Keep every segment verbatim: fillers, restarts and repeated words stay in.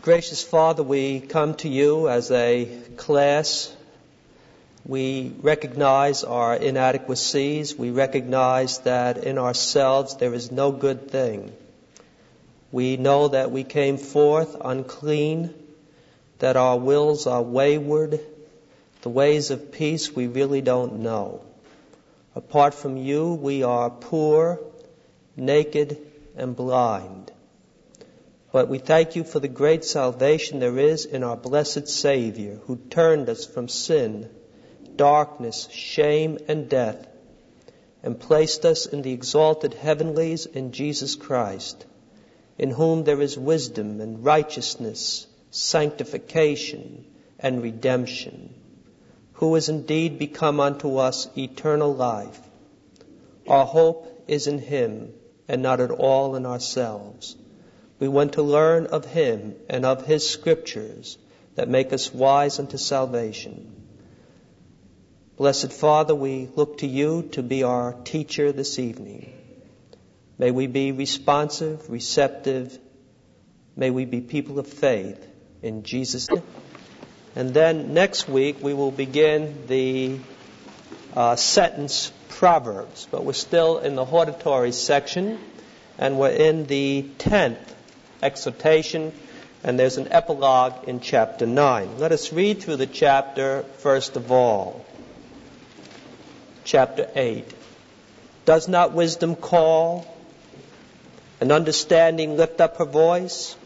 Gracious Father, we come to you as a class. We recognize our inadequacies. We recognize that in ourselves there is no good thing. We know that we came forth unclean, that our wills are wayward. The ways of peace we really don't know. Apart from you, we are poor, naked, and blind. But we thank you for the great salvation there is in our blessed Savior, who turned us from sin, darkness, shame, and death, and placed us in the exalted heavenlies in Jesus Christ, in whom there is wisdom and righteousness, sanctification, and redemption, who has indeed become unto us eternal life. Our hope is in Him, and not at all in ourselves. We want to learn of Him and of His Scriptures that make us wise unto salvation. Blessed Father, we look to you to be our teacher this evening. May we be responsive, receptive. May we be people of faith. In Jesus' name. And then next week we will begin the uh, sentence Proverbs. But we're still in the hortatory section, and we're in the tenth exhortation, and there's an epilogue in chapter nine. Let us read through the chapter first of all. Chapter eight. Does not wisdom call, and understanding lift up her voice?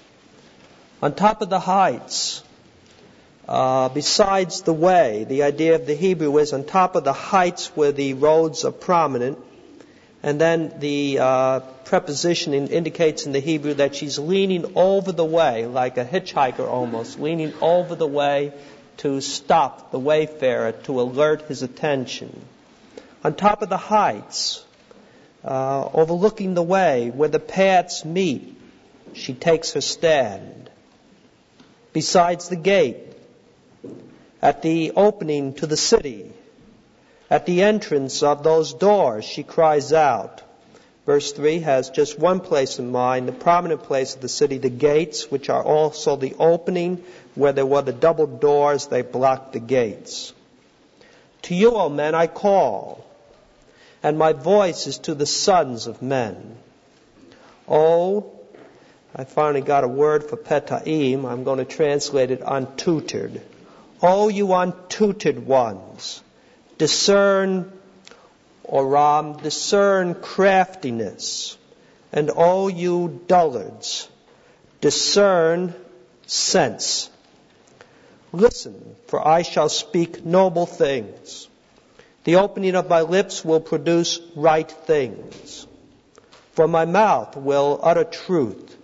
On top of the heights, uh, besides the way, the idea of the Hebrew is on top of the heights where the roads are prominent. And then the uh, preposition indicates in the Hebrew that she's leaning over the way, like a hitchhiker almost, leaning over the way to stop the wayfarer, to alert his attention. On top of the heights, uh, overlooking the way where the paths meet, she takes her stand. Besides the gate, at the opening to the city, at the entrance of those doors, she cries out. Verse three has just one place in mind, the prominent place of the city, the gates, which are also the opening where there were the double doors, they blocked the gates. To you, O men, I call, and my voice is to the sons of men. Oh, I finally got a word for peta'im. I'm going to translate it untutored. Oh, you untutored ones, discern, oram, discern craftiness. And oh, you dullards, discern sense. Listen, for I shall speak noble things. The opening of my lips will produce right things. For my mouth will utter truth,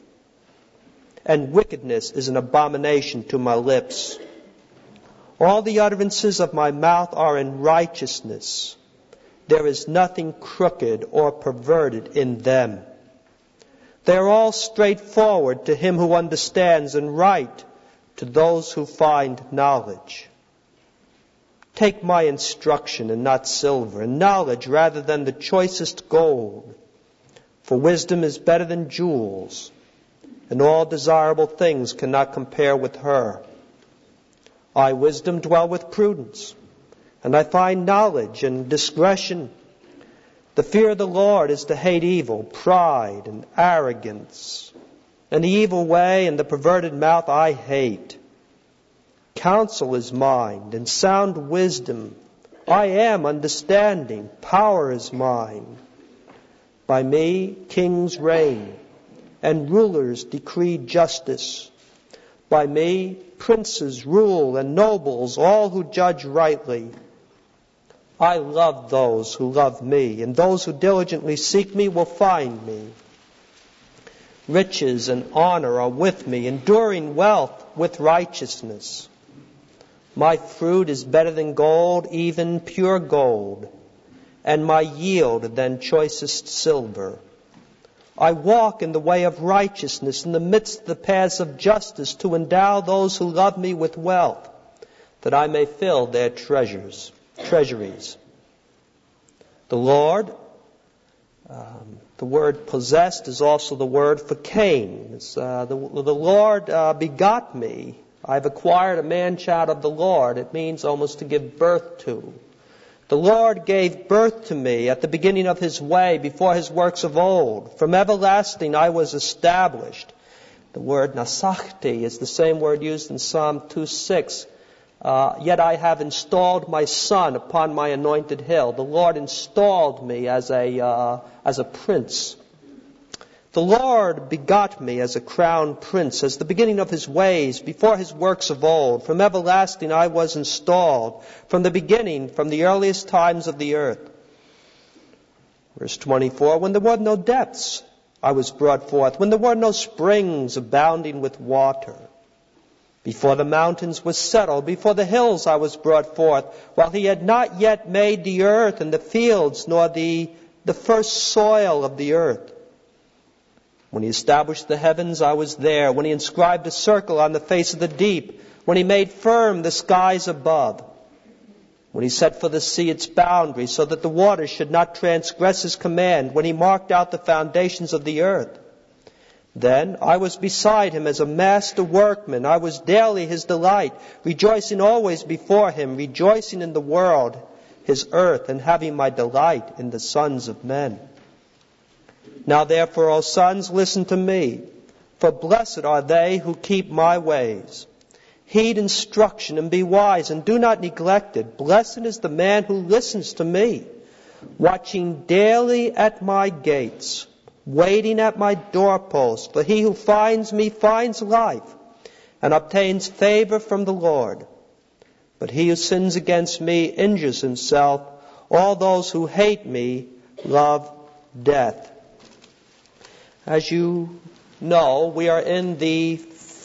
and wickedness is an abomination to my lips. All the utterances of my mouth are in righteousness. There is nothing crooked or perverted in them. They are all straightforward to him who understands, and right to those who find knowledge. Take my instruction and not silver, and knowledge rather than the choicest gold. For wisdom is better than jewels, and all desirable things cannot compare with her. I, wisdom, dwell with prudence, and I find knowledge and discretion. The fear of the Lord is to hate evil, pride and arrogance, and the evil way and the perverted mouth I hate. Counsel is mine, and sound wisdom. I am understanding, power is mine. By me kings reign, and rulers decree justice. By me princes rule, and nobles, all who judge rightly. I love those who love me, and those who diligently seek me will find me. Riches and honor are with me, enduring wealth with righteousness. My fruit is better than gold, even pure gold, and my yield than choicest silver. I walk in the way of righteousness, in the midst of the paths of justice, to endow those who love me with wealth, that I may fill their treasures, treasuries. The Lord um, The word possessed is also the word for Cain. It's, uh, the, the Lord uh, begot me. I've acquired a man-child of the Lord. It means almost to give birth to. The Lord gave birth to me at the beginning of His way, before His works of old. From everlasting I was established. The word nasachti is the same word used in Psalm two six. Uh, Yet I have installed my son upon my anointed hill. The Lord installed me as a uh, as a prince. The Lord begot me as a crowned prince, as the beginning of His ways, before His works of old. From everlasting I was installed, from the beginning, from the earliest times of the earth. Verse twenty-four, when there were no depths, I was brought forth, when there were no springs abounding with water. Before the mountains were settled, before the hills I was brought forth, while He had not yet made the earth and the fields, nor the, the first soil of the earth. When He established the heavens, I was there. When He inscribed a circle on the face of the deep. When He made firm the skies above. When He set for the sea its boundaries, so that the waters should not transgress His command. When He marked out the foundations of the earth. Then I was beside Him as a master workman. I was daily His delight, rejoicing always before Him, rejoicing in the world, His earth, and having my delight in the sons of men. Now therefore, O sons, listen to me, for blessed are they who keep my ways. Heed instruction and be wise, and do not neglect it. Blessed is the man who listens to me, watching daily at my gates, waiting at my doorpost. For he who finds me finds life, and obtains favor from the Lord. But he who sins against me injures himself. All those who hate me love death. As you know, we are in the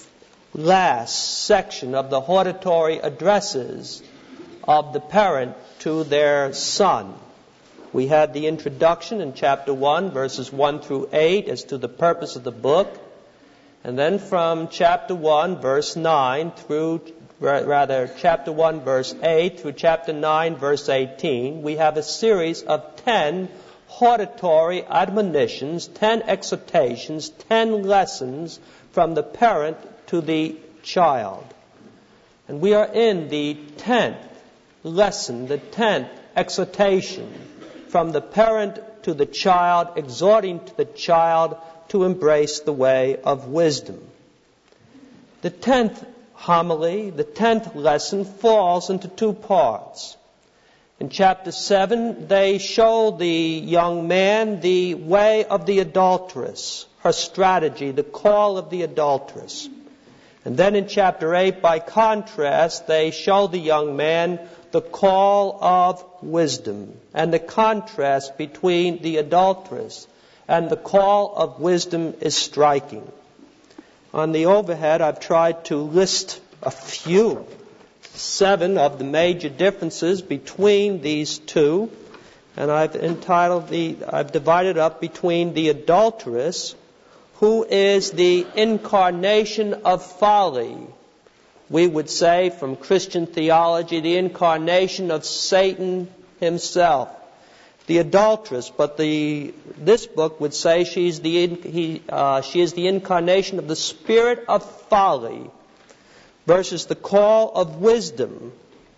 last section of the hortatory addresses of the parent to their son. We had the introduction in chapter one, verses one through eight, as to the purpose of the book. And then from chapter one, verse nine, through, rather, chapter one, verse eight, through chapter nine, verse eighteen, we have a series of ten hortatory admonitions, ten exhortations, ten lessons from the parent to the child. And we are in the tenth lesson, the tenth exhortation from the parent to the child, exhorting to the child to embrace the way of wisdom. The tenth homily, the tenth lesson, falls into two parts. In chapter seven, they show the young man the way of the adulteress, her strategy, the call of the adulteress. And then in chapter eight, by contrast, they show the young man the call of wisdom and the contrast between the adulteress and the call of wisdom is striking. On the overhead, I've tried to list a few, seven of the major differences between these two, and I've entitled the, I've divided up between the adulteress, who is the incarnation of folly. We would say from Christian theology, the incarnation of Satan himself. The adulteress, but the this book would say she's the he, uh, she is the incarnation of the spirit of folly, versus the call of wisdom.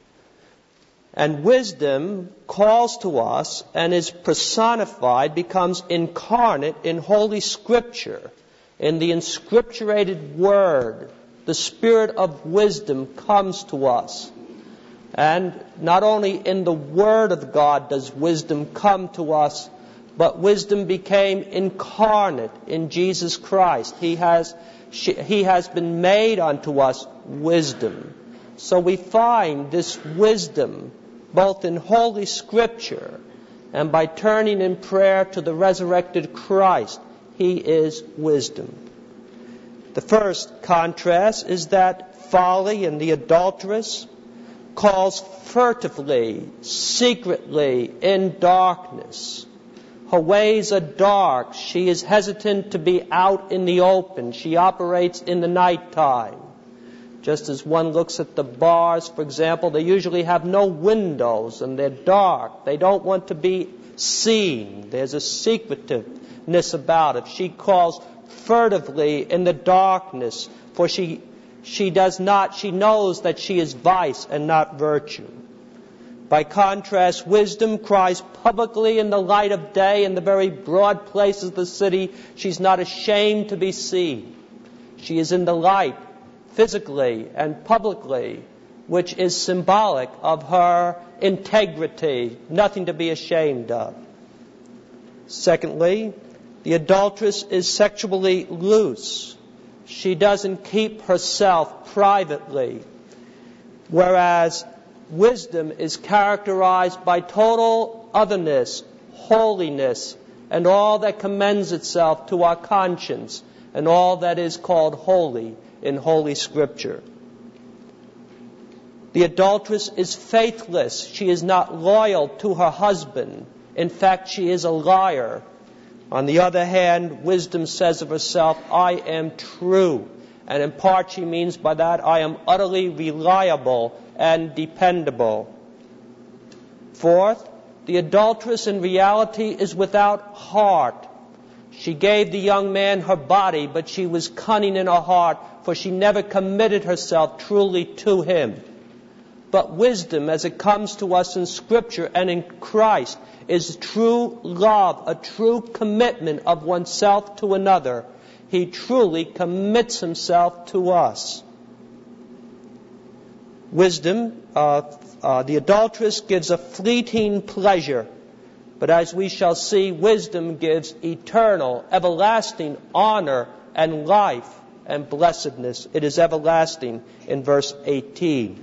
And wisdom calls to us and is personified, becomes incarnate in Holy Scripture, in the inscripturated Word. The spirit of wisdom comes to us. And not only in the Word of God does wisdom come to us, but wisdom became incarnate in Jesus Christ. He has, he has been made unto us wisdom. So we find this wisdom both in Holy Scripture and by turning in prayer to the resurrected Christ. He is wisdom. The first contrast is that folly in the adulteress calls furtively, secretly, in darkness. Her ways are dark. She is hesitant to be out in the open. She operates in the nighttime. Just as one looks at the bars, for example, they usually have no windows and they're dark. They don't want to be seen. There's a secretiveness about it. She calls furtively in the darkness, for she she does not, she knows that she is vice and not virtue. By contrast, wisdom cries publicly in the light of day in the very broad places of the city. She's not ashamed to be seen. She is in the light physically and publicly, which is symbolic of her integrity, nothing to be ashamed of. Secondly, the adulteress is sexually loose. She doesn't keep herself privately, whereas wisdom is characterized by total otherness, holiness, and all that commends itself to our conscience, and all that is called holy in Holy Scripture. The adulteress is faithless. She is not loyal to her husband. In fact, she is a liar. On the other hand, wisdom says of herself, I am true. And in part she means by that, I am utterly reliable and dependable. Fourth, the adulteress in reality is without heart. She gave the young man her body, but she was cunning in her heart, for she never committed herself truly to him. But wisdom, as it comes to us in Scripture and in Christ, is true love, a true commitment of oneself to another. He truly commits himself to us. Wisdom, uh, uh, the adulteress gives a fleeting pleasure, but as we shall see, wisdom gives eternal, everlasting honor and life and blessedness. It is everlasting in verse eighteen.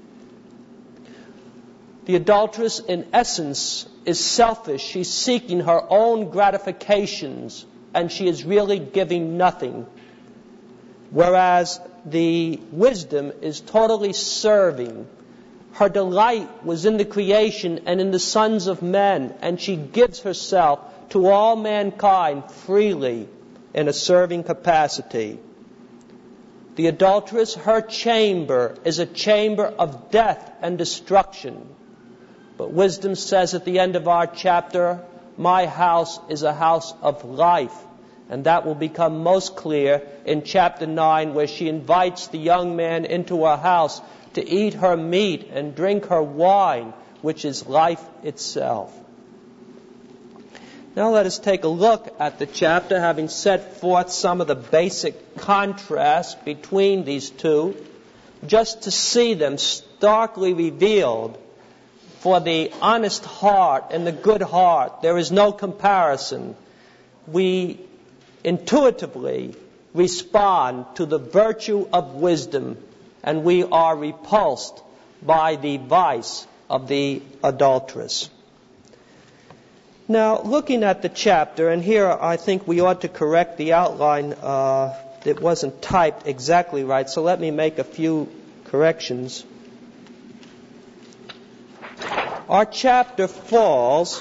The adulteress, in essence, is selfish. She's seeking her own gratifications, and she is really giving nothing. Whereas the wisdom is totally serving. Her delight was in the creation and in the sons of men, and she gives herself to all mankind freely in a serving capacity. The adulteress, her chamber is a chamber of death and destruction. But wisdom says at the end of our chapter, my house is a house of life. And that will become most clear in chapter nine, where she invites the young man into her house to eat her meat and drink her wine, which is life itself. Now let us take a look at the chapter, having set forth some of the basic contrasts between these two, just to see them starkly revealed. For the honest heart and the good heart, there is no comparison. We intuitively respond to the virtue of wisdom, and we are repulsed by the vice of the adulteress. Now, looking at the chapter, and here I think we ought to correct the outline uh, that wasn't typed exactly right, so let me make a few corrections. Our chapter falls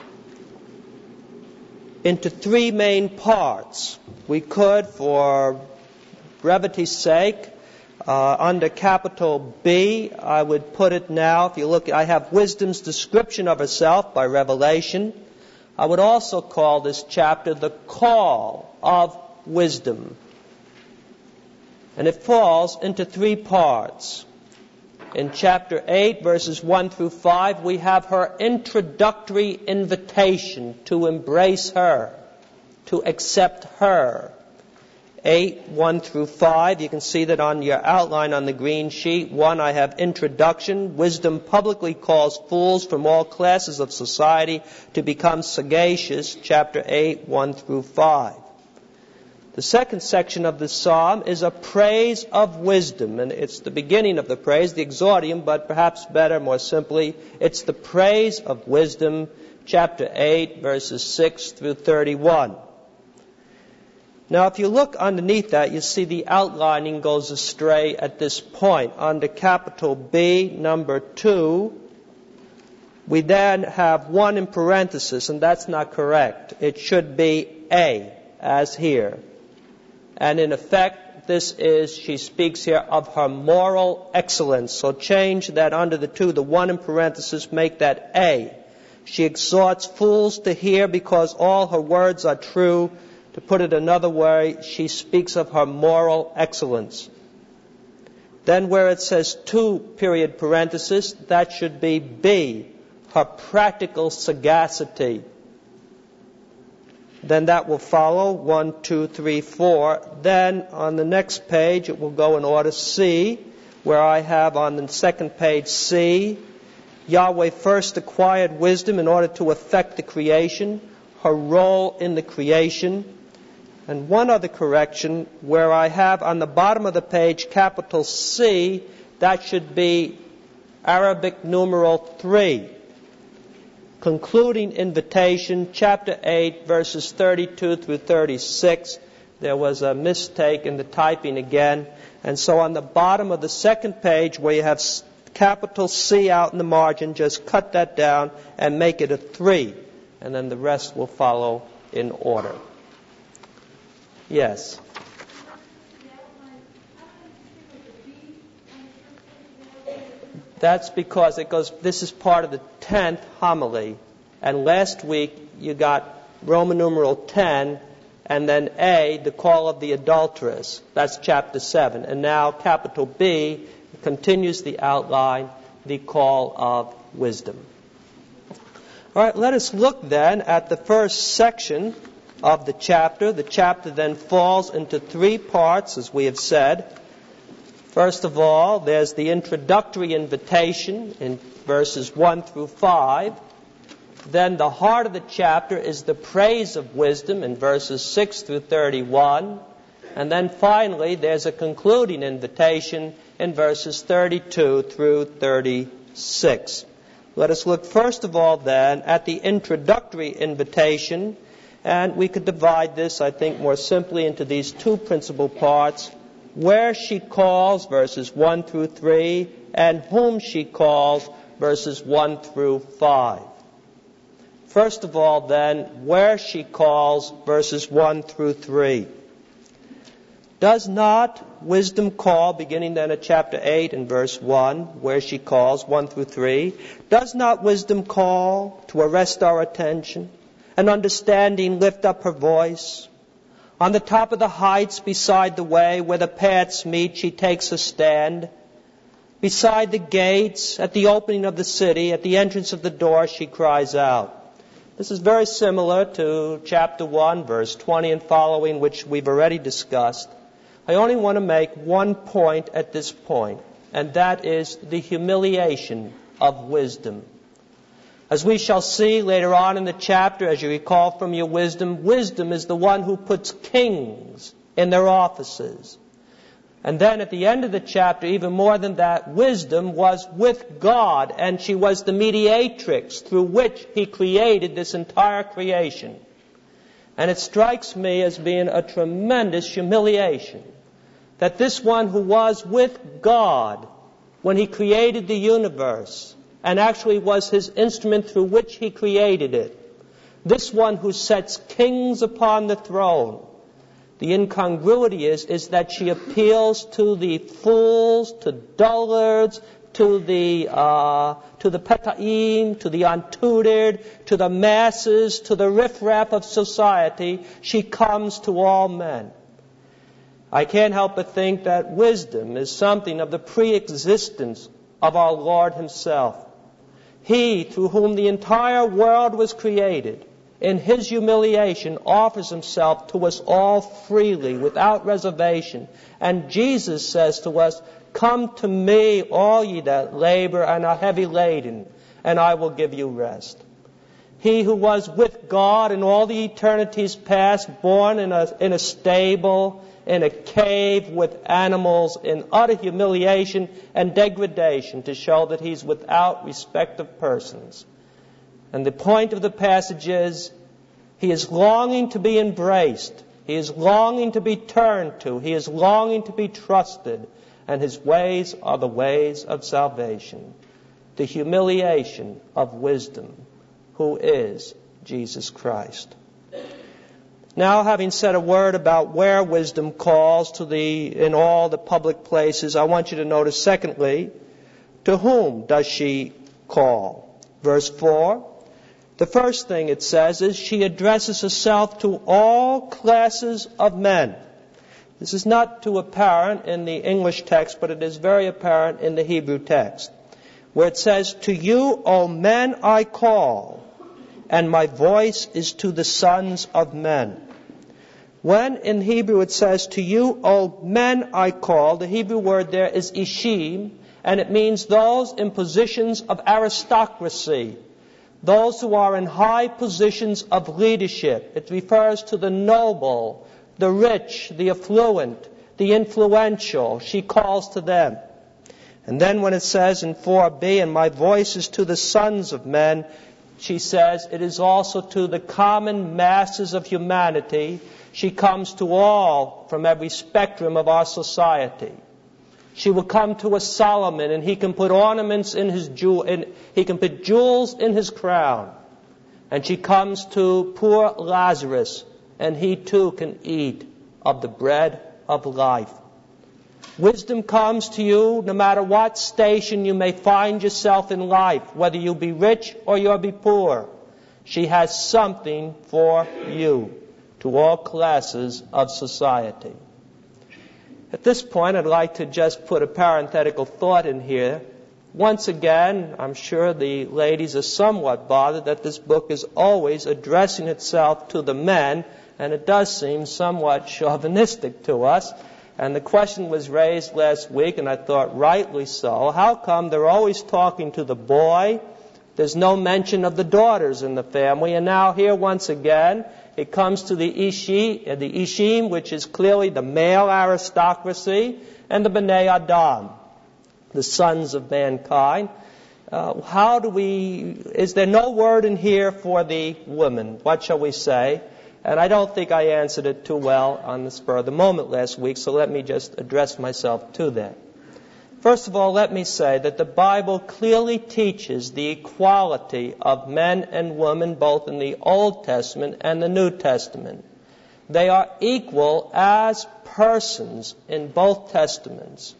into three main parts. We could, for brevity's sake, uh, under capital B, I would put it now, if you look, I have wisdom's description of herself by revelation. I would also call this chapter the call of wisdom. And it falls into three parts. In chapter eight, verses one through five, we have her introductory invitation to embrace her, to accept her. eight, one through five, you can see that on your outline on the green sheet. one, I have introduction. Wisdom publicly calls fools from all classes of society to become sagacious. Chapter eight, one through five. The second section of the psalm is a praise of wisdom, and it's the beginning of the praise, the exordium, but perhaps better, more simply, it's the praise of wisdom, chapter eight, verses six through thirty-one. Now, if you look underneath that, you see the outlining goes astray at this point. Under capital B, number two, we then have one in parenthesis, and that's not correct. It should be A, as here. And in effect, this is, she speaks here of her moral excellence. So change that under the two, the one in parenthesis, make that A. She exhorts fools to hear because all her words are true. To put it another way, she speaks of her moral excellence. Then where it says two, period, parenthesis, that should be B, her practical sagacity. Then that will follow, one, two, three, four. Then on the next page, it will go in order C, where I have on the second page C, Yahweh first acquired wisdom in order to effect the creation, her role in the creation. And one other correction, where I have on the bottom of the page capital C, that should be Arabic numeral three. Concluding invitation, chapter eight, verses thirty-two through thirty-six. There was a mistake in the typing again. And so on the bottom of the second page, where you have capital C out in the margin, just cut that down and make it a three. And then the rest will follow in order. Yes. That's because it goes, this is part of the tenth homily. And last week you got Roman numeral ten, and then A, the call of the adulteress. That's chapter seven. And now capital B continues the outline, the call of wisdom. All right, let us look then at the first section of the chapter. The chapter then falls into three parts, as we have said. First of all, there's the introductory invitation in verses one through five. Then the heart of the chapter is the praise of wisdom in verses six through thirty-one. And then finally, there's a concluding invitation in verses thirty-two through thirty-six. Let us look first of all then at the introductory invitation. And we could divide this, I think, more simply into these two principal parts. Where she calls, verses one through three, and whom she calls, verses one through five. First of all, then, where she calls, verses one through three. Does not wisdom call, beginning then at chapter eight and verse one, where she calls, one through three, does not wisdom call to arrest our attention, and understanding lift up her voice? On the top of the heights beside the way where the paths meet, she takes a stand. Beside the gates, at the opening of the city, at the entrance of the door, she cries out. This is very similar to chapter one, verse twenty and following, which we've already discussed. I only want to make one point at this point, and that is the humiliation of wisdom. As we shall see later on in the chapter, as you recall from your wisdom, wisdom is the one who puts kings in their offices. And then at the end of the chapter, even more than that, wisdom was with God, and she was the mediatrix through which He created this entire creation. And it strikes me as being a tremendous humiliation that this one who was with God when He created the universe, and actually was His instrument through which He created it, this one who sets kings upon the throne, the incongruity is, is that she appeals to the fools, to dullards, to the uh, to the petaim, to the untutored, to the masses, to the riffraff of society. She comes to all men. I can't help but think that wisdom is something of the pre-existence of our Lord Himself. He, through whom the entire world was created, in His humiliation offers Himself to us all freely, without reservation. And Jesus says to us, "Come to me, all ye that labor and are heavy laden, and I will give you rest." He who was with God in all the eternities past, born in a, in a stable, in a cave with animals, in utter humiliation and degradation, to show that He's without respect of persons. And the point of the passage is, He is longing to be embraced. He is longing to be turned to. He is longing to be trusted. And His ways are the ways of salvation. The humiliation of wisdom, who is Jesus Christ. Now, having said a word about where wisdom calls to the in all the public places, I want you to notice, secondly, to whom does she call? Verse four, The first thing it says is she addresses herself to all classes of men. This is not too apparent in the English text, but it is very apparent in the Hebrew text, where it says, "To you, O men, I call, and my voice is to the sons of men." When in Hebrew it says, "To you, O men, I call," the Hebrew word there is ishim, and it means those in positions of aristocracy, those who are in high positions of leadership. It refers to the noble, the rich, the affluent, the influential. She calls to them. And then when it says in four b, "And my voice is to the sons of men," she says it is also to the common masses of humanity. She comes to all from every spectrum of our society. She will come to a Solomon, and he can put ornaments in his jewel, in, he can put jewels in his crown. And she comes to poor Lazarus, and he too can eat of the bread of life. Wisdom comes to you no matter what station you may find yourself in life, whether you be rich or you be poor. She has something for you, to all classes of society. At this point, I'd like to just put a parenthetical thought in here. Once again, I'm sure the ladies are somewhat bothered that this book is always addressing itself to the men, and it does seem somewhat chauvinistic to us. And the question was raised last week, and I thought rightly so. How come they're always talking to the boy? There's no mention of the daughters in the family. And now here once again, it comes to the Ishi, the Ishim, which is clearly the male aristocracy, and the Bnei Adam, the sons of mankind. Uh, how do we, is there no word in here for the women? What shall we say? And I don't think I answered it too well on the spur of the moment last week, so let me just address myself to that. First of all, let me say that the Bible clearly teaches the equality of men and women both in the Old Testament and the New Testament. They are equal as persons in both Testaments.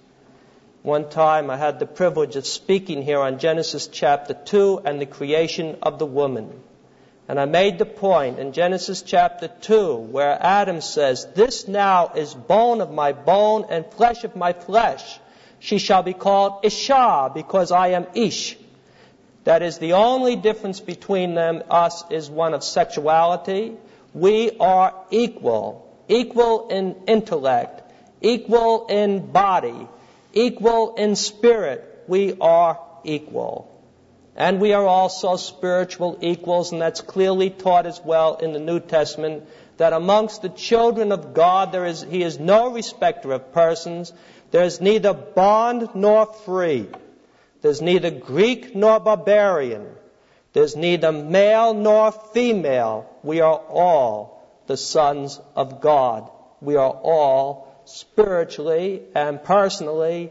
One time I had the privilege of speaking here on Genesis chapter two and the creation of the woman. And I made the point in Genesis chapter two where Adam says, "This now is bone of my bone and flesh of my flesh. She shall be called Isha, because I am Ish." That is, the only difference between them, us, is one of sexuality. We are equal. Equal in intellect. Equal in body. Equal in spirit. We are equal. And we are also spiritual equals, and that's clearly taught as well in the New Testament, that amongst the children of God, there is, He is no respecter of persons. There is neither bond nor free. There's neither Greek nor barbarian. There's neither male nor female. We are all the sons of God. We are all spiritually and personally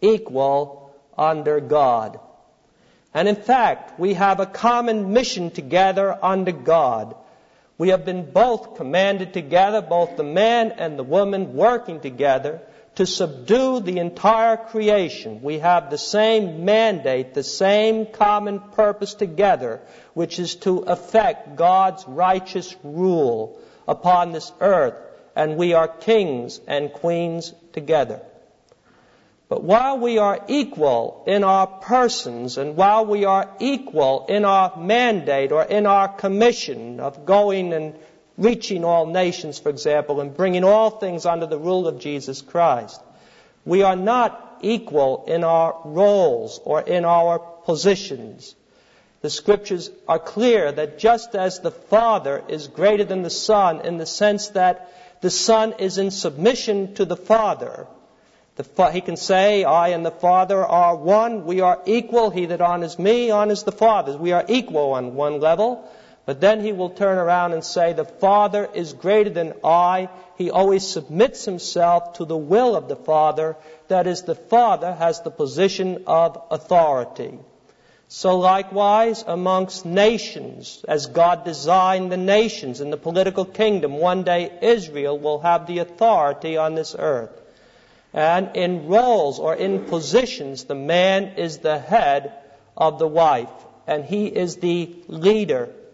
equal under God. And in fact, we have a common mission together under God. We have been both commanded together, both the man and the woman working together, to subdue the entire creation. We have the same mandate, the same common purpose together, which is to effect God's righteous rule upon this earth, and we are kings and queens together. But while we are equal in our persons, and while we are equal in our mandate or in our commission of going and reaching all nations, for example, and bringing all things under the rule of Jesus Christ, we are not equal in our roles or in our positions. The Scriptures are clear that just as the Father is greater than the Son in the sense that the Son is in submission to the Father, the fa- he can say, "I and the Father are one. We are equal. He that honors me honors the Father." We are equal on one level. But then he will turn around and say, "The Father is greater than I." He always submits himself to the will of the Father. That is, the Father has the position of authority. So likewise, amongst nations, as God designed the nations in the political kingdom, one day Israel will have the authority on this earth. And in roles or in positions, the man is the head of the wife, and he is the leader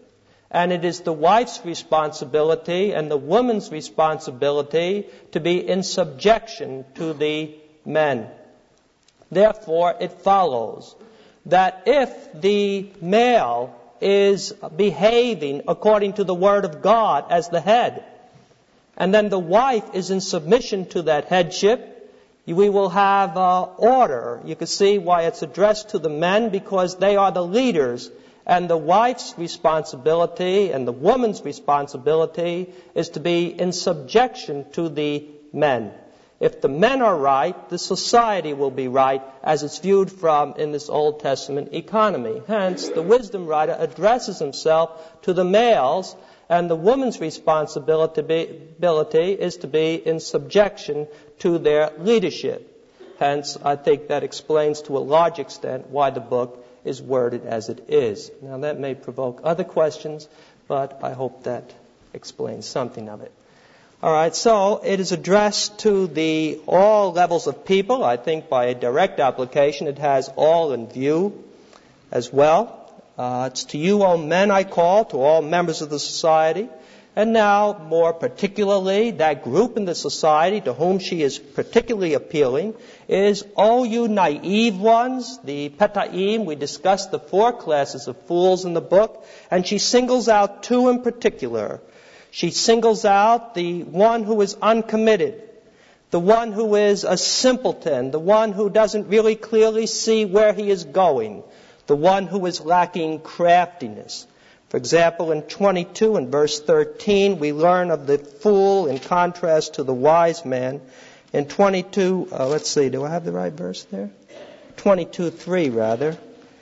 And it is the wife's responsibility and the woman's responsibility to be in subjection to the men. Therefore, it follows that if the male is behaving according to the Word of God as the head, and then the wife is in submission to that headship, we will have uh, order. You can see why it's addressed to the men, because they are the leaders. And the wife's responsibility and the woman's responsibility is to be in subjection to the men. If the men are right, the society will be right, as it's viewed from in this Old Testament economy. Hence, the wisdom writer addresses himself to the males, and the woman's responsibility is to be in subjection to their leadership. Hence, I think that explains to a large extent why the book is worded as it is. Now, that may provoke other questions, but I hope that explains something of it. All right, so it is addressed to the all levels of people. I think by a direct application it has all in view as well. Uh, it's to you, O men, I call, to all members of the society. And now, more particularly, that group in the society to whom she is particularly appealing is, O you naive ones, the petaim. We discussed the four classes of fools in the book, and she singles out two in particular. She singles out the one who is uncommitted, the one who is a simpleton, the one who doesn't really clearly see where he is going, the one who is lacking craftiness. For example, in twenty-two and verse thirteen, we learn of the fool in contrast to the wise man. In twenty-two, uh, let's see, do I have the right verse there? twenty-two three, rather.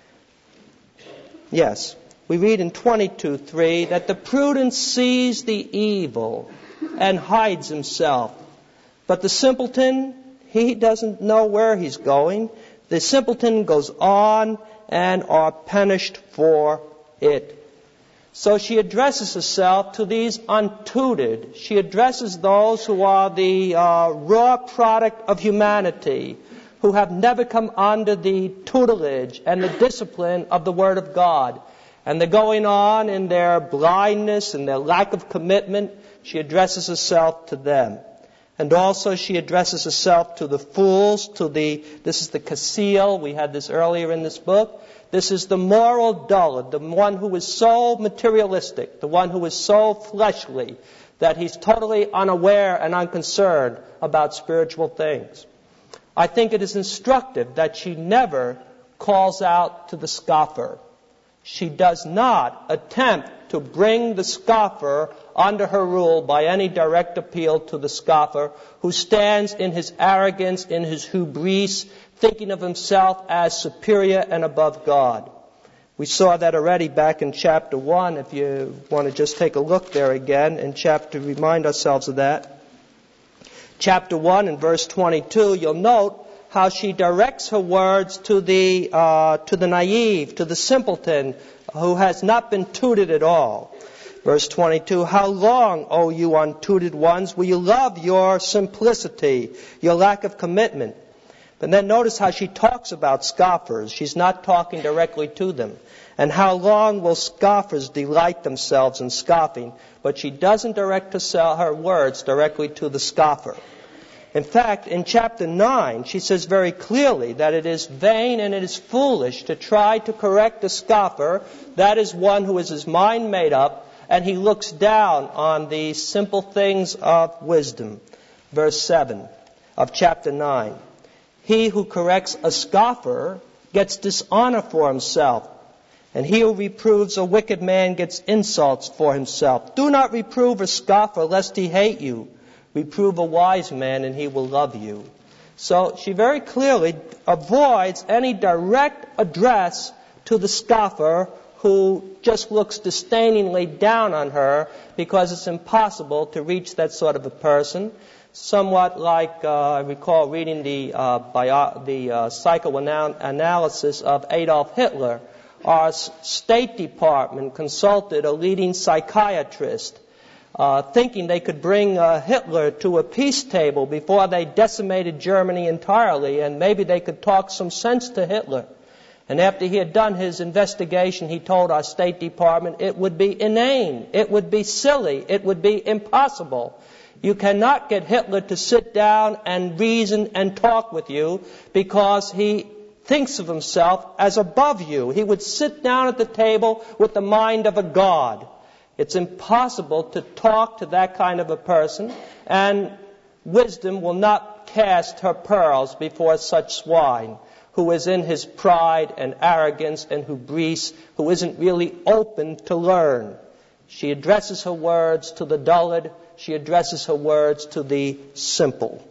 Yes. We read in twenty-two three that the prudent sees the evil and hides himself. But the simpleton, he doesn't know where he's going. The simpleton goes on and are punished for it. So she addresses herself to these untutored. She addresses those who are the uh, raw product of humanity, who have never come under the tutelage and the discipline of the Word of God. And they're going on in their blindness and their lack of commitment. She addresses herself to them. And also she addresses herself to the fools, to the, this is the Kasil, we had this earlier in this book. This is the moral dullard, the one who is so materialistic, the one who is so fleshly, that he's totally unaware and unconcerned about spiritual things. I think it is instructive that she never calls out to the scoffer. She does not attempt to bring the scoffer under her rule by any direct appeal to the scoffer, who stands in his arrogance, in his hubris, thinking of himself as superior and above God. We saw that already back in chapter one, if you want to just take a look there again in chapter, remind ourselves of that. Chapter one and verse twenty-two, you'll note how she directs her words to the uh, to the naive, to the simpleton, who has not been tutored at all. Verse twenty-two, how long, O you untutored ones, will you love your simplicity, your lack of commitment? But then notice how she talks about scoffers. She's not talking directly to them. And how long will scoffers delight themselves in scoffing? But she doesn't direct herself, her words directly to the scoffer. In fact, in chapter nine, she says very clearly that it is vain and it is foolish to try to correct a scoffer. That is one who has his mind made up, and he looks down on the simple things of wisdom. Verse seven of chapter nine. He who corrects a scoffer gets dishonor for himself, and he who reproves a wicked man gets insults for himself. Do not reprove a scoffer lest he hate you. Reprove a wise man and he will love you. So she very clearly avoids any direct address to the scoffer who just looks disdainingly down on her, because it's impossible to reach that sort of a person. Somewhat like uh, I recall reading the, uh, bio- the uh, psychoanalysis of Adolf Hitler. Our State Department consulted a leading psychiatrist, Uh, thinking they could bring uh, Hitler to a peace table before they decimated Germany entirely, and maybe they could talk some sense to Hitler. And after he had done his investigation, he told our State Department it would be inane, it would be silly, it would be impossible. You cannot get Hitler to sit down and reason and talk with you because he thinks of himself as above you. He would sit down at the table with the mind of a god. It's impossible to talk to that kind of a person, and wisdom will not cast her pearls before such swine, who is in his pride and arrogance and hubris, who isn't really open to learn. She addresses her words to the dullard. She addresses her words to the simple.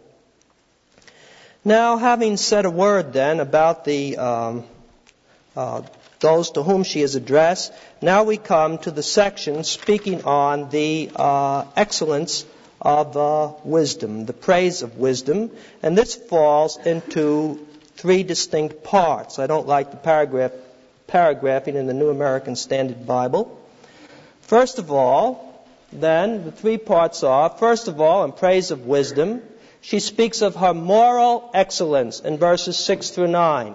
Now, having said a word then about the um, uh, those to whom she is addressed, now we come to the section speaking on the uh, excellence of uh, wisdom, the praise of wisdom, and this falls into three distinct parts. I don't like the paragraph paragraphing in the New American Standard Bible. First of all, then, the three parts are, first of all, in praise of wisdom, she speaks of her moral excellence in verses six through nine.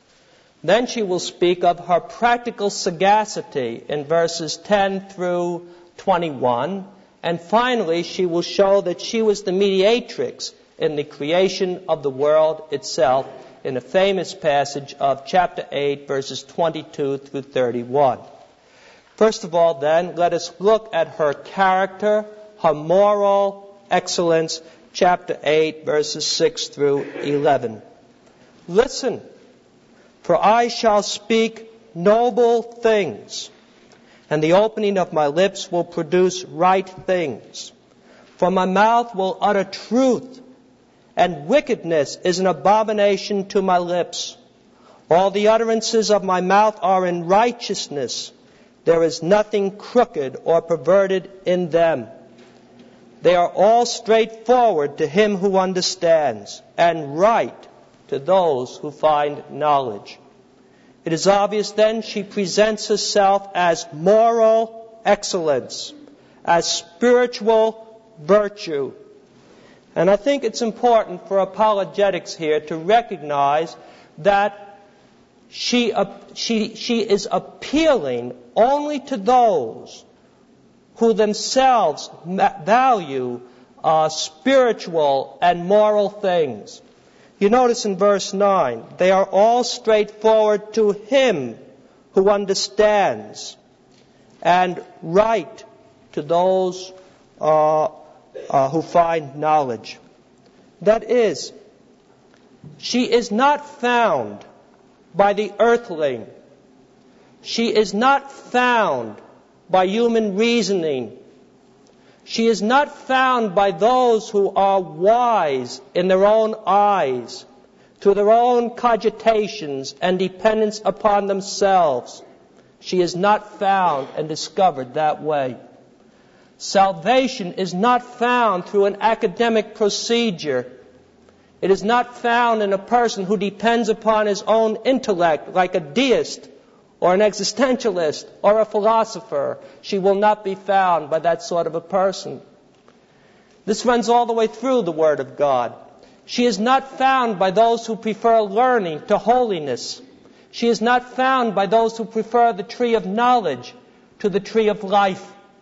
Then she will speak of her practical sagacity in verses ten through twenty-one. And finally, she will show that she was the mediatrix in the creation of the world itself in a famous passage of chapter eight, verses twenty-two through thirty-one. First of all, then, let us look at her character, her moral excellence, chapter eight, verses six through eleven. Listen, for I shall speak noble things, and the opening of my lips will produce right things. For my mouth will utter truth, and wickedness is an abomination to my lips. All the utterances of my mouth are in righteousness. There is nothing crooked or perverted in them. They are all straightforward to him who understands, and right to those who find knowledge. It is obvious then she presents herself as moral excellence, as spiritual virtue. And I think it's important for apologetics here to recognize that she, uh, she, she is appealing only to those who themselves value uh, spiritual and moral things. You notice in verse nine, they are all straightforward to him who understands, and right to those uh, uh, who find knowledge. That is, she is not found by the earthling. She is not found by human reasoning. She is not found by those who are wise in their own eyes, through their own cogitations and dependence upon themselves. She is not found and discovered that way. Salvation is not found through an academic procedure. It is not found in a person who depends upon his own intellect, like a deist or an existentialist or a philosopher. She will not be found by that sort of a person. This runs all the way through the Word of God. She is not found by those who prefer learning to holiness. She is not found by those who prefer the tree of knowledge to the tree of life.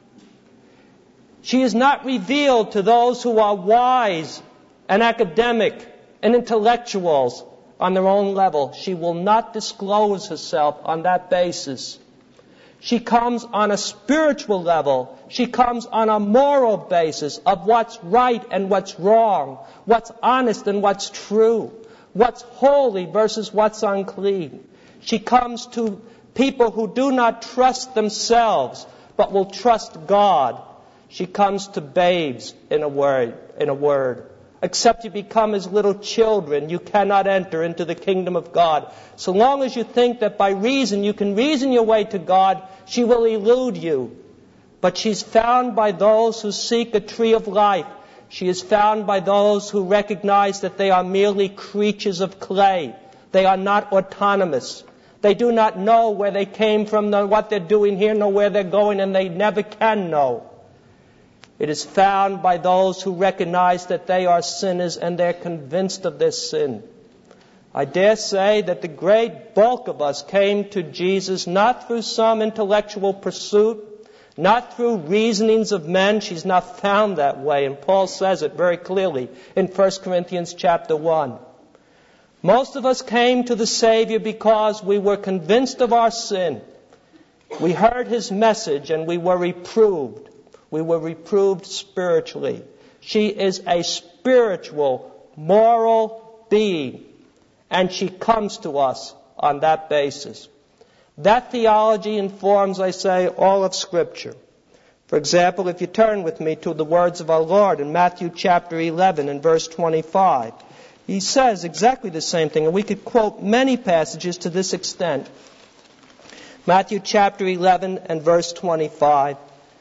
She is not revealed to those who are wise and academic and intellectuals on their own level. She will not disclose herself on that basis. She comes on a spiritual level. She comes on a moral basis of what's right and what's wrong, what's honest and what's true, what's holy versus what's unclean. She comes to people who do not trust themselves but will trust God. She comes to babes, in a word, in a word. Except you become as little children, you cannot enter into the kingdom of God. So long as you think that by reason you can reason your way to God, she will elude you. But she's found by those who seek a tree of life. She is found by those who recognize that they are merely creatures of clay. They are not autonomous. They do not know where they came from, nor what they're doing here, nor where they're going, and they never can know. It is found by those who recognize that they are sinners and they're convinced of their sin. I dare say that the great bulk of us came to Jesus not through some intellectual pursuit, not through reasonings of men. She's not found that way, and Paul says it very clearly in First Corinthians chapter one. Most of us came to the Savior because we were convinced of our sin. We heard His message and we were reproved. We were reproved spiritually. She is a spiritual, moral being, and she comes to us on that basis. That theology informs, I say, all of Scripture. For example, if you turn with me to the words of our Lord in Matthew chapter eleven and verse twenty-five, He says exactly the same thing, and we could quote many passages to this extent. Matthew chapter eleven and verse twenty-five.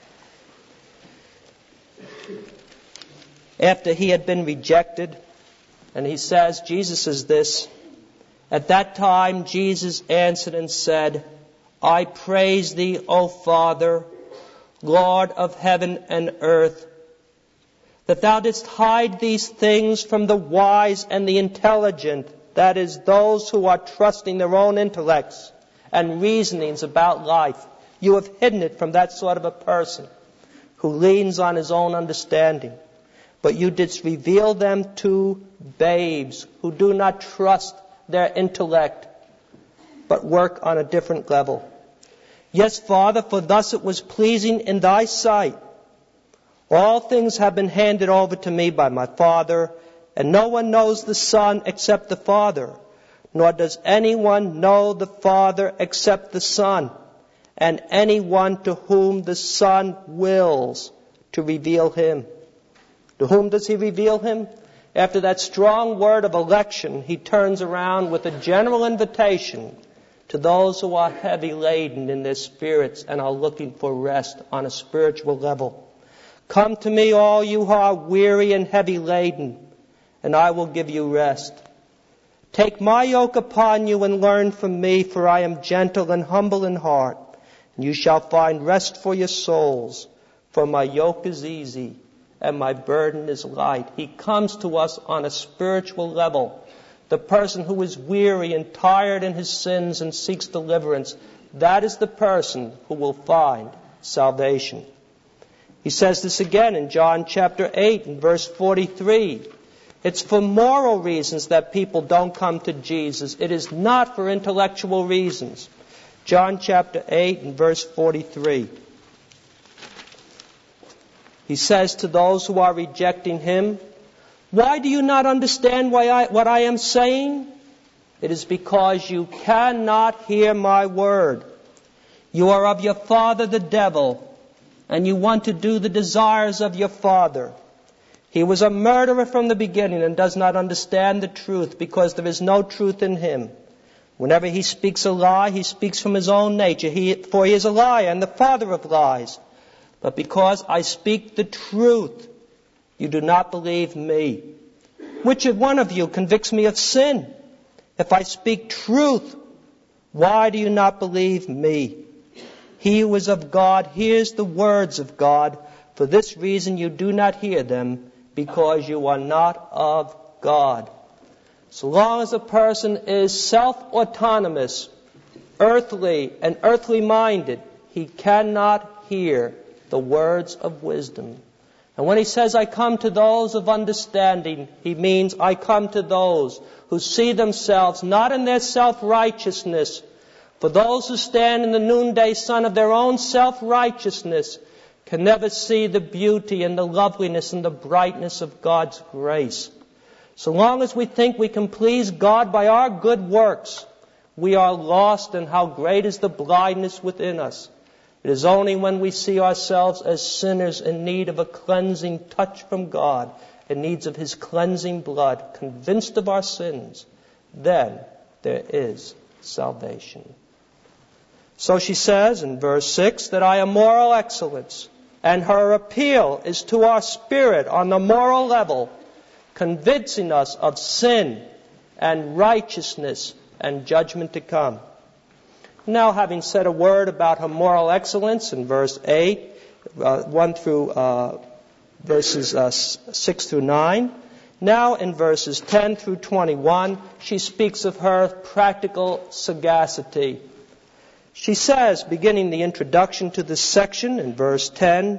After He had been rejected, and He says, Jesus says this, at that time Jesus answered and said, I praise Thee, O Father, Lord of heaven and earth, that Thou didst hide these things from the wise and the intelligent, that is, those who are trusting their own intellects and reasonings about life. You have hidden it from that sort of a person who leans on his own understanding. But You didst reveal them to babes who do not trust their intellect, but work on a different level. Yes, Father, for thus it was pleasing in Thy sight. All things have been handed over to Me by My Father, and no one knows the Son except the Father, nor does anyone know the Father except the Son, and anyone to whom the Son wills to reveal Him. To whom does He reveal Him? After that strong word of election, He turns around with a general invitation to those who are heavy laden in their spirits and are looking for rest on a spiritual level. Come to Me, all you who are weary and heavy laden, and I will give you rest. Take My yoke upon you and learn from Me, for I am gentle and humble in heart, and you shall find rest for your souls. For My yoke is easy and My burden is light. He comes to us on a spiritual level. The person who is weary and tired in his sins and seeks deliverance, that is the person who will find salvation. He says this again in John chapter eight and verse forty-three. It's for moral reasons that people don't come to Jesus. It is not for intellectual reasons. John chapter eight and verse forty-three. He says to those who are rejecting Him, why do you not understand why I, what I am saying? It is because you cannot hear My word. You are of your father the devil, and you want to do the desires of your father. He was a murderer from the beginning and does not understand the truth because there is no truth in him. Whenever he speaks a lie, he speaks from his own nature, he, for he is a liar and the father of lies. But because I speak the truth, you do not believe Me. Which of one of you convicts Me of sin? If I speak truth, why do you not believe Me? He who is of God hears the words of God. For this reason you do not hear them, because you are not of God. So long as a person is self-autonomous, earthly and earthly-minded, he cannot hear the words of wisdom. And when he says, I come to those of understanding, he means I come to those who see themselves not in their self-righteousness. For those who stand in the noonday sun of their own self-righteousness can never see the beauty and the loveliness and the brightness of God's grace. So long as we think we can please God by our good works, we are lost, and how great is the blindness within us. It is only when we see ourselves as sinners in need of a cleansing touch from God, in need of His cleansing blood, convinced of our sins, then there is salvation. So she says in verse six that I am moral excellence, and her appeal is to our spirit on the moral level, convincing us of sin and righteousness and judgment to come. Now, having said a word about her moral excellence in verse eight, uh, one through uh, verses uh, six through nine, Now in verses ten through twenty-one, she speaks of her practical sagacity. She says, beginning the introduction to this section in verse ten,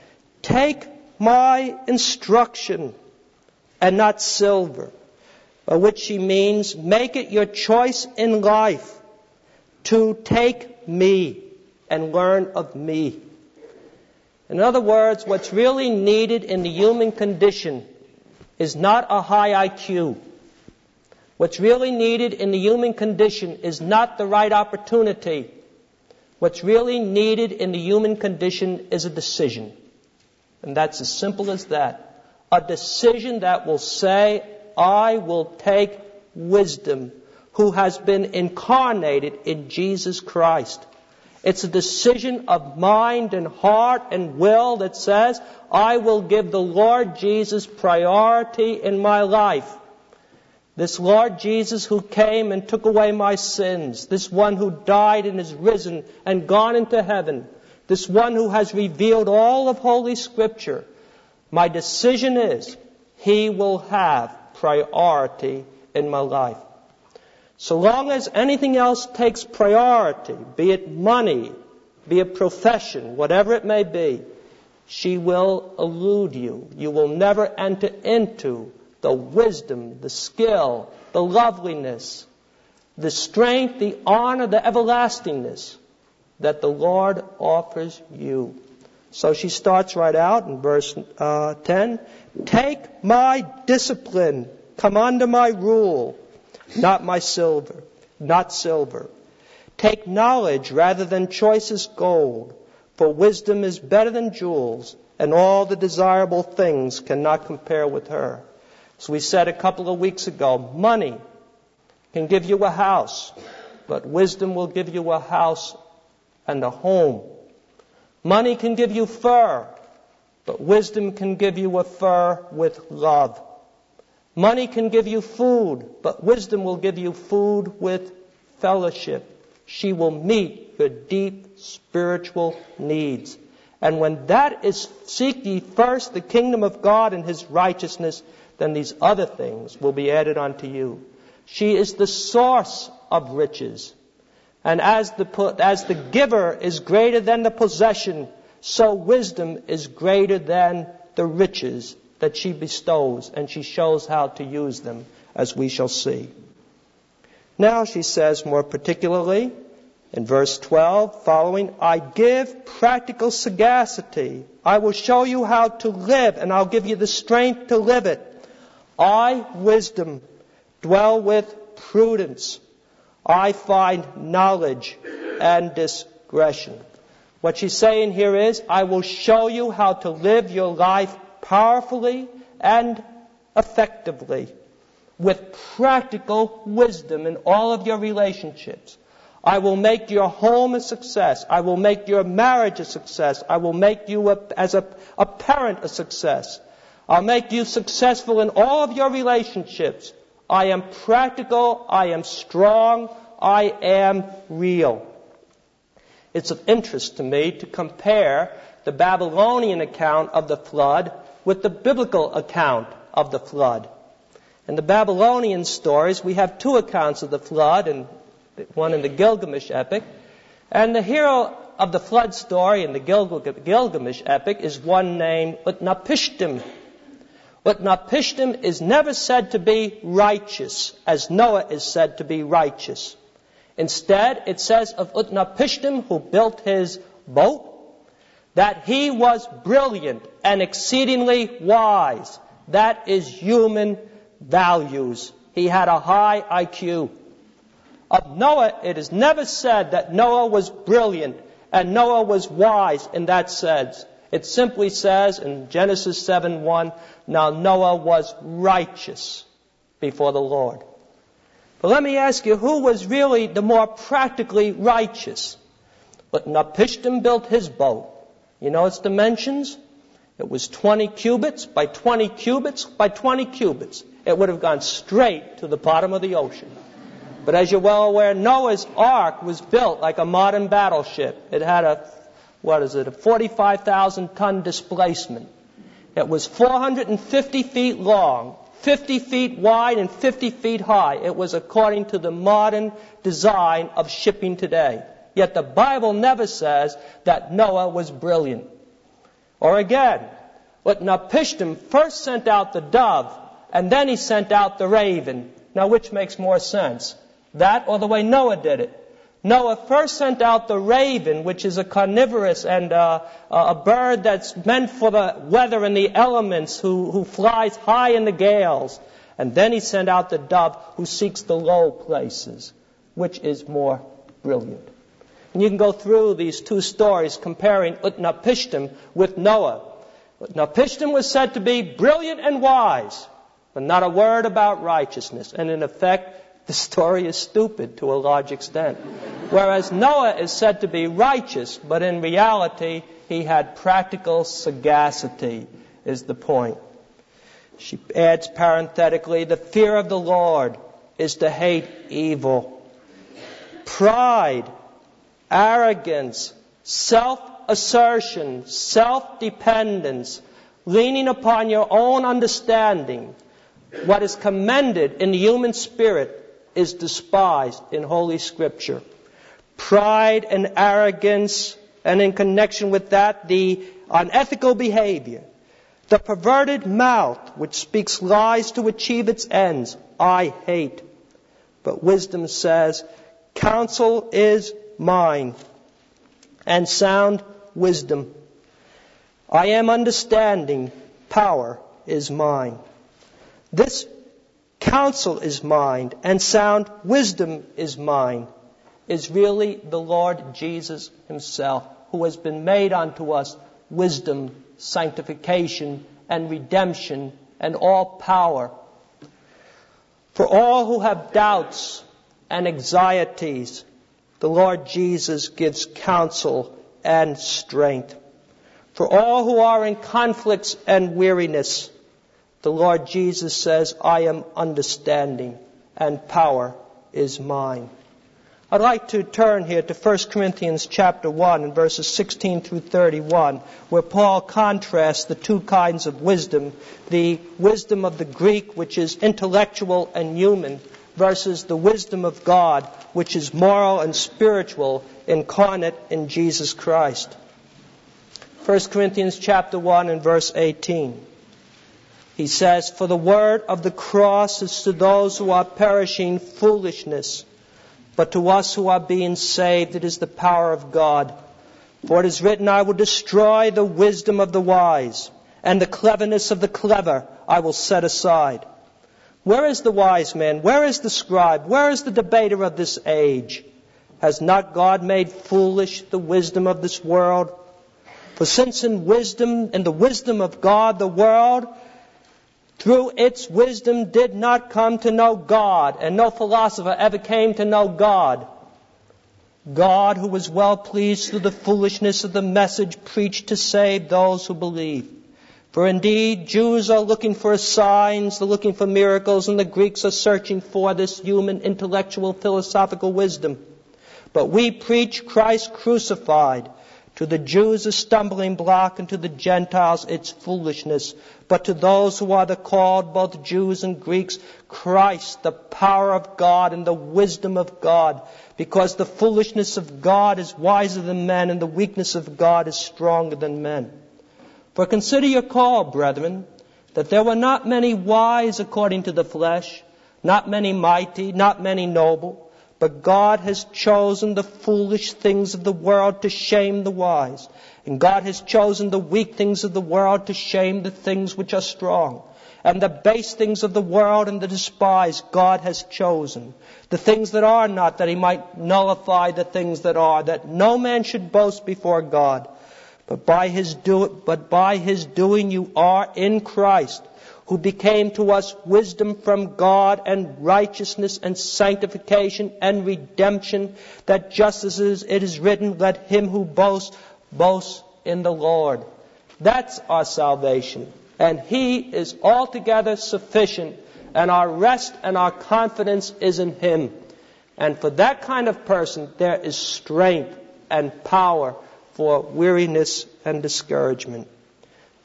"Take my instruction and not silver," by which she means make it your choice in life to take me and learn of me. In other words, what's really needed in the human condition is not a high I Q. What's really needed in the human condition is not the right opportunity. What's really needed in the human condition is a decision. And that's as simple as that. A decision that will say, I will take wisdom, who has been incarnated in Jesus Christ. It's a decision of mind and heart and will that says, I will give the Lord Jesus priority in my life. This Lord Jesus who came and took away my sins. This one who died and is risen and gone into heaven. This one who has revealed all of Holy Scripture. My decision is, He will have priority in my life. So long as anything else takes priority, be it money, be it profession, whatever it may be, she will elude you. You will never enter into the wisdom, the skill, the loveliness, the strength, the honor, the everlastingness that the Lord offers you. So she starts right out in verse uh, ten. Take my discipline, come under my rule, not my silver, not silver. Take knowledge rather than choicest gold, for wisdom is better than jewels, and all the desirable things cannot compare with her. As we said a couple of weeks ago, money can give you a house, but wisdom will give you a house and a home. Money can give you fur, but wisdom can give you a fur with love. Money can give you food, but wisdom will give you food with fellowship. She will meet your deep spiritual needs. And when that is, seek ye first the kingdom of God and His righteousness, then these other things will be added unto you. She is the source of riches. And as the, as the giver is greater than the possession, so wisdom is greater than the riches that she bestows, and she shows how to use them, as we shall see. Now she says more particularly, in verse twelve following, I give practical sagacity. I will show you how to live, and I'll give you the strength to live it. I, wisdom, dwell with prudence. I find knowledge and discretion. What she's saying here is, I will show you how to live your life powerfully and effectively with practical wisdom in all of your relationships. I will make your home a success. I will make your marriage a success. I will make you, a, as a, a parent, a success. I'll make you successful in all of your relationships. I am practical. I am strong. I am real. It's of interest to me to compare the Babylonian account of the flood with the biblical account of the flood. In the Babylonian stories, we have two accounts of the flood, and one in the Gilgamesh epic. And the hero of the flood story in the Gil- Gilgamesh epic is one named Utnapishtim. Utnapishtim is never said to be righteous, as Noah is said to be righteous. Instead, it says of Utnapishtim, who built his boat, that he was brilliant and exceedingly wise. That is human values. He had a high I Q. Of Noah, it is never said that Noah was brilliant and Noah was wise in that sense. It simply says in Genesis seven one, now Noah was righteous before the Lord. But let me ask you, who was really the more practically righteous? But Utnapishtim built his boat. You know its dimensions? It was twenty cubits by twenty cubits by twenty cubits. It would have gone straight to the bottom of the ocean. But as you're well aware, Noah's Ark was built like a modern battleship. It had a, what is it, a forty-five thousand ton displacement. It was four hundred fifty feet long, fifty feet wide and fifty feet high. It was according to the modern design of shipping today. Yet the Bible never says that Noah was brilliant. Or again, Utnapishtim first sent out the dove, and then he sent out the raven. Now, which makes more sense? That or the way Noah did it? Noah first sent out the raven, which is a carnivorous and uh, a bird that's meant for the weather and the elements, who, who flies high in the gales. And then he sent out the dove, who seeks the low places. Which is more brilliant? And you can go through these two stories comparing Utnapishtim with Noah. Utnapishtim was said to be brilliant and wise, but not a word about righteousness. And in effect, the story is stupid to a large extent. Whereas Noah is said to be righteous, but in reality, he had practical sagacity, is the point. She adds parenthetically, the fear of the Lord is to hate evil. Pride, arrogance, self-assertion, self-dependence, leaning upon your own understanding, what is commended in the human spirit is despised in Holy Scripture. Pride and arrogance, and in connection with that, the unethical behavior, the perverted mouth which speaks lies to achieve its ends, I hate. But wisdom says, counsel is mine, and sound wisdom. I am understanding, power is mine. This counsel is mine, and sound wisdom is mine, is really the Lord Jesus himself, who has been made unto us wisdom, sanctification, and redemption, and all power. For all who have doubts and anxieties, the Lord Jesus gives counsel and strength. For all who are in conflicts and weariness, the Lord Jesus says, I am understanding, and power is mine. I'd like to turn here to First Corinthians chapter one and verses sixteen through thirty-one, where Paul contrasts the two kinds of wisdom, the wisdom of the Greek, which is intellectual and human, versus the wisdom of God, which is moral and spiritual, incarnate in Jesus Christ. First Corinthians chapter one and verse eighteen. He says, for the word of the cross is to those who are perishing foolishness, but to us who are being saved it is the power of God. For it is written, I will destroy the wisdom of the wise, and the cleverness of the clever I will set aside. Where is the wise man? Where is the scribe? Where is the debater of this age? Has not God made foolish the wisdom of this world? For since in wisdom, in the wisdom of God, the world through its wisdom did not come to know God, and no philosopher ever came to know God. God, who was well pleased through the foolishness of the message preached to save those who believe. For indeed, Jews are looking for signs, they're looking for miracles, and the Greeks are searching for this human, intellectual, philosophical wisdom. But we preach Christ crucified, to the Jews a stumbling block, and to the Gentiles its foolishness. But to those who are the called, both Jews and Greeks, Christ, the power of God and the wisdom of God. Because the foolishness of God is wiser than men, and the weakness of God is stronger than men. For consider your call, brethren, that there were not many wise according to the flesh, not many mighty, not many noble. But God has chosen the foolish things of the world to shame the wise. And God has chosen the weak things of the world to shame the things which are strong. And the base things of the world and the despised God has chosen. The things that are not, that he might nullify the things that are, that no man should boast before God. But by his do, but by his doing you are in Christ, who became to us wisdom from God and righteousness and sanctification and redemption, that just as it is written, let him who boasts, boast in the Lord. That's our salvation. And he is altogether sufficient, and our rest and our confidence is in him. And for that kind of person, there is strength and power for weariness and discouragement.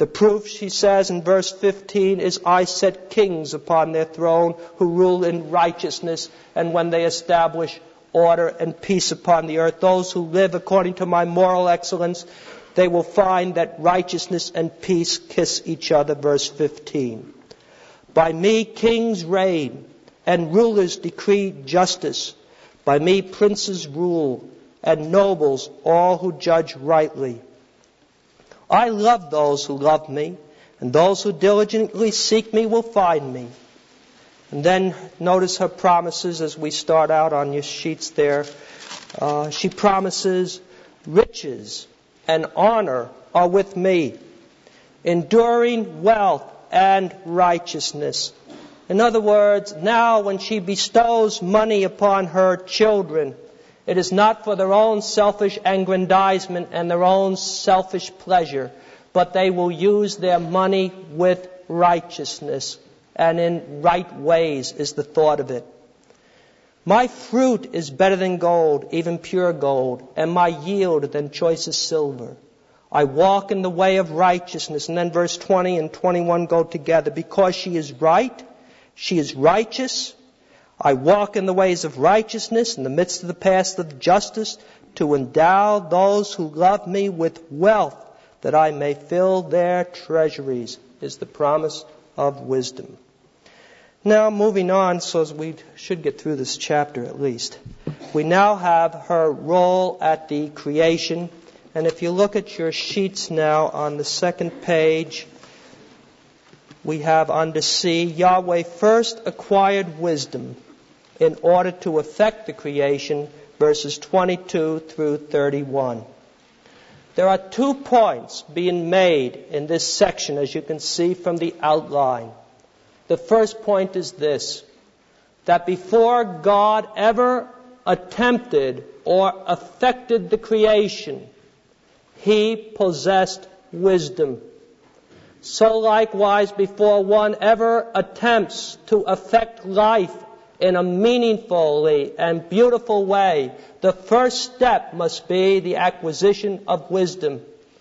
The proof, she says in verse fifteen, is I set kings upon their throne who rule in righteousness, and when they establish order and peace upon the earth, those who live according to my moral excellence, they will find that righteousness and peace kiss each other, verse fifteen. By me kings reign, and rulers decree justice. By me princes rule, and nobles all who judge rightly. I love those who love me, and those who diligently seek me will find me. And then notice her promises as we start out on your sheets there. Uh, she promises riches and honor are with me, enduring wealth and righteousness. In other words, now when she bestows money upon her children, it is not for their own selfish aggrandizement and their own selfish pleasure, but they will use their money with righteousness and in right ways is the thought of it. My fruit is better than gold, even pure gold, and my yield than choicest silver. I walk in the way of righteousness. And then verse twenty and twenty-one go together. Because she is right, she is righteous. I walk in the ways of righteousness in the midst of the paths of justice to endow those who love me with wealth that I may fill their treasuries, is the promise of wisdom. Now moving on, so as we should get through this chapter at least. We now have her role at the creation. And if you look at your sheets now on the second page, we have under C, Yahweh first acquired wisdom in order to effect the creation, verses twenty-two through thirty-one. There are two points being made in this section, as you can see from the outline. The first point is this, that before God ever attempted or effected the creation, He possessed wisdom. So likewise, before one ever attempts to affect life in a meaningfully and beautiful way, the first step must be the acquisition of wisdom.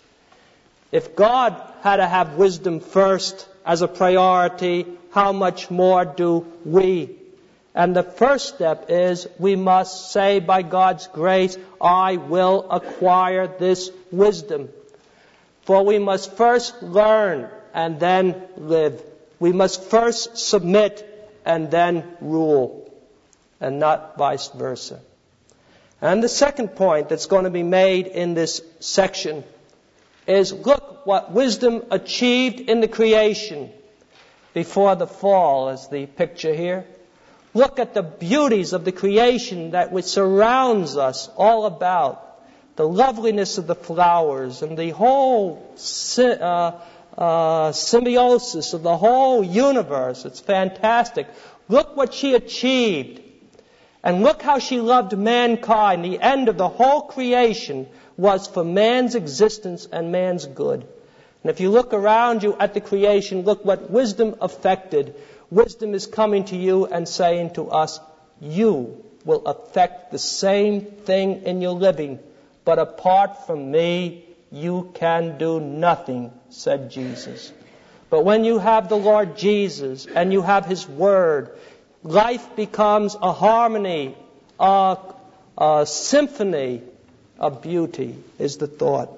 If God had to have wisdom first as a priority, how much more do we? And the first step is we must say by God's grace, I will acquire this wisdom. For we must first learn and then live. We must first submit and then rule, and not vice versa. And the second point that's going to be made in this section is look what wisdom achieved in the creation before the fall, as the picture here. Look at the beauties of the creation that which surrounds us all about. The loveliness of the flowers and the whole uh, uh, symbiosis of the whole universe. It's fantastic. Look what she achieved. And look how she loved mankind. The end of the whole creation was for man's existence and man's good. And if you look around you at the creation, look what wisdom affected. Wisdom is coming to you and saying to us, you will affect the same thing in your living, but apart from me, you can do nothing, said Jesus. But when you have the Lord Jesus and you have His Word, life becomes a harmony, a, a symphony of beauty, is the thought.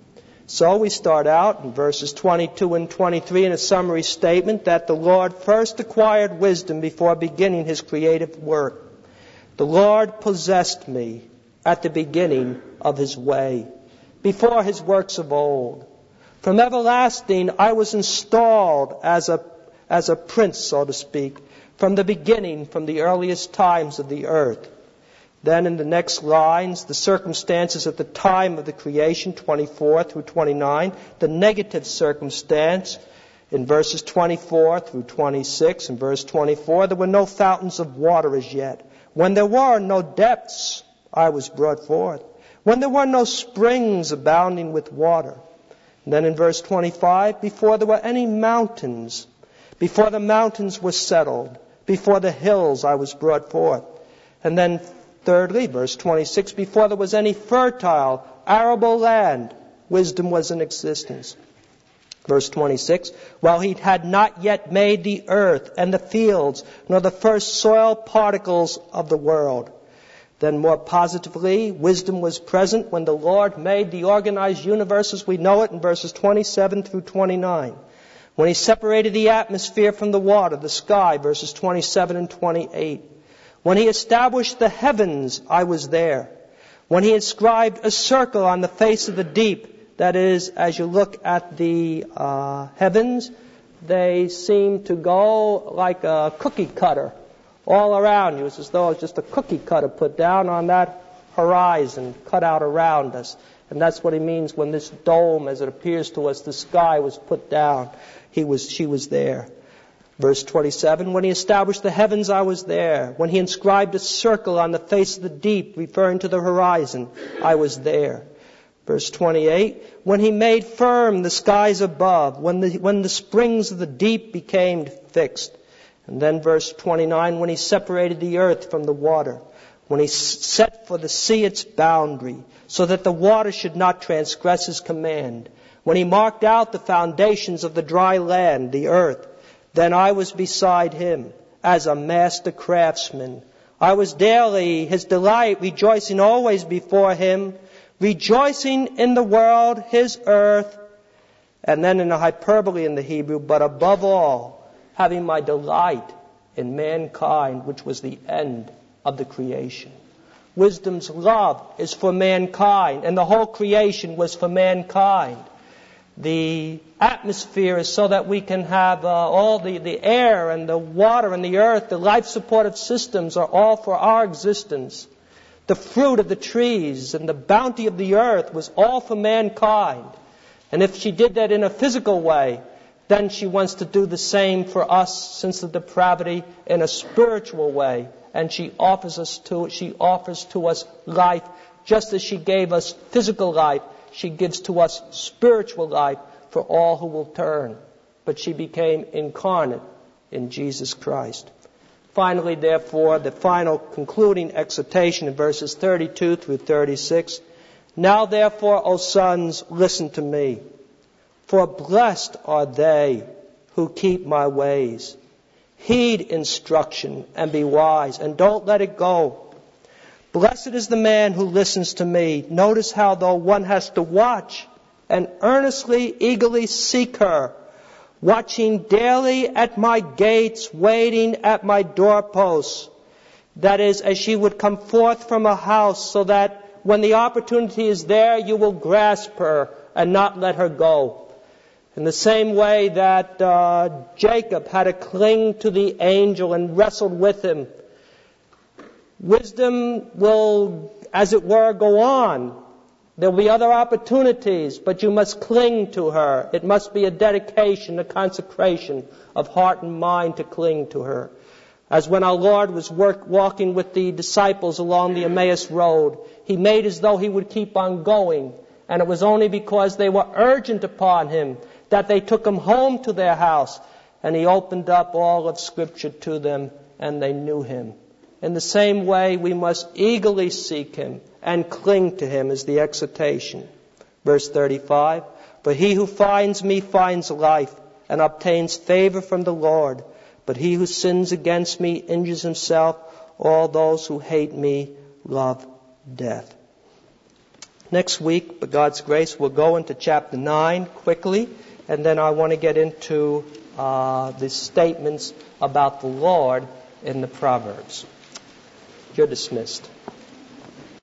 So we start out in verses twenty-two and twenty-three in a summary statement that the Lord first acquired wisdom before beginning His creative work. The Lord possessed me at the beginning of His way, before His works of old. From everlasting I was installed as a, as a prince, so to speak, from the beginning, from the earliest times of the earth. Then in the next lines, the circumstances at the time of the creation, twenty-four through twenty-nine, the negative circumstance in verses twenty-four through twenty-six. In verse twenty-four, there were no fountains of water as yet. When there were no depths, I was brought forth. When there were no springs abounding with water. And then in verse twenty-five, before there were any mountains, before the mountains were settled, before the hills I was brought forth. And then thirdly, verse twenty-six, before there was any fertile, arable land, wisdom was in existence. Verse twenty-six, while he had not yet made the earth and the fields, nor the first soil particles of the world. Then more positively, wisdom was present when the Lord made the organized universe as we know it in verses twenty-seven through twenty-nine. When he separated the atmosphere from the water, the sky, verses twenty-seven and twenty-eight. When he established the heavens, I was there. When he inscribed a circle on the face of the deep, that is, as you look at the uh, heavens, they seem to go like a cookie cutter all around you. It's as though it's just a cookie cutter put down on that horizon, cut out around us. And that's what he means when this dome, as it appears to us, the sky was put down. He was, she was there. Verse twenty-seven, when he established the heavens, I was there. When he inscribed a circle on the face of the deep, referring to the horizon, I was there. Verse twenty-eight, when he made firm the skies above, when the, when the springs of the deep became fixed. And then verse twenty-nine, when he separated the earth from the water, when he set for the sea its boundary, so that the water should not transgress his command, when he marked out the foundations of the dry land, the earth, then I was beside him as a master craftsman. I was daily his delight, rejoicing always before him, rejoicing in the world, his earth, and then in the hyperbole in the Hebrew, but above all, having my delight in mankind, which was the end of the creation. Wisdom's love is for mankind, and the whole creation was for mankind. The atmosphere is so that we can have uh, all the, the air and the water and the earth, the life-supportive systems are all for our existence. The fruit of the trees and the bounty of the earth was all for mankind. And if she did that in a physical way, then she wants to do the same for us since the depravity in a spiritual way. And she offers us to she offers to us life, just as she gave us physical life. She gives to us spiritual life for all who will turn. But she became incarnate in Jesus Christ. Finally, therefore, the final concluding exhortation in verses thirty-two through thirty-six. Now, therefore, O sons, listen to me. For blessed are they who keep my ways. Heed instruction and be wise, and don't let it go. Blessed is the man who listens to me. Notice how, though, one has to watch and earnestly, eagerly seek her, watching daily at my gates, waiting at my doorposts. That is, as she would come forth from a house, so that when the opportunity is there, you will grasp her and not let her go. In the same way that uh, Jacob had to cling to the angel and wrestled with him, wisdom will, as it were, go on. There will be other opportunities, but you must cling to her. It must be a dedication, a consecration of heart and mind to cling to her. As when our Lord was work, walking with the disciples along the Emmaus Road, he made as though he would keep on going. And it was only because they were urgent upon him that they took him home to their house. And he opened up all of Scripture to them, and they knew him. In the same way, we must eagerly seek him and cling to him, is the exhortation. Verse thirty-five, for he who finds me finds life and obtains favor from the Lord. But he who sins against me injures himself. All those who hate me love death. Next week, by God's grace, we'll go into chapter nine quickly, and then I want to get into uh, the statements about the Lord in the Proverbs. You're dismissed.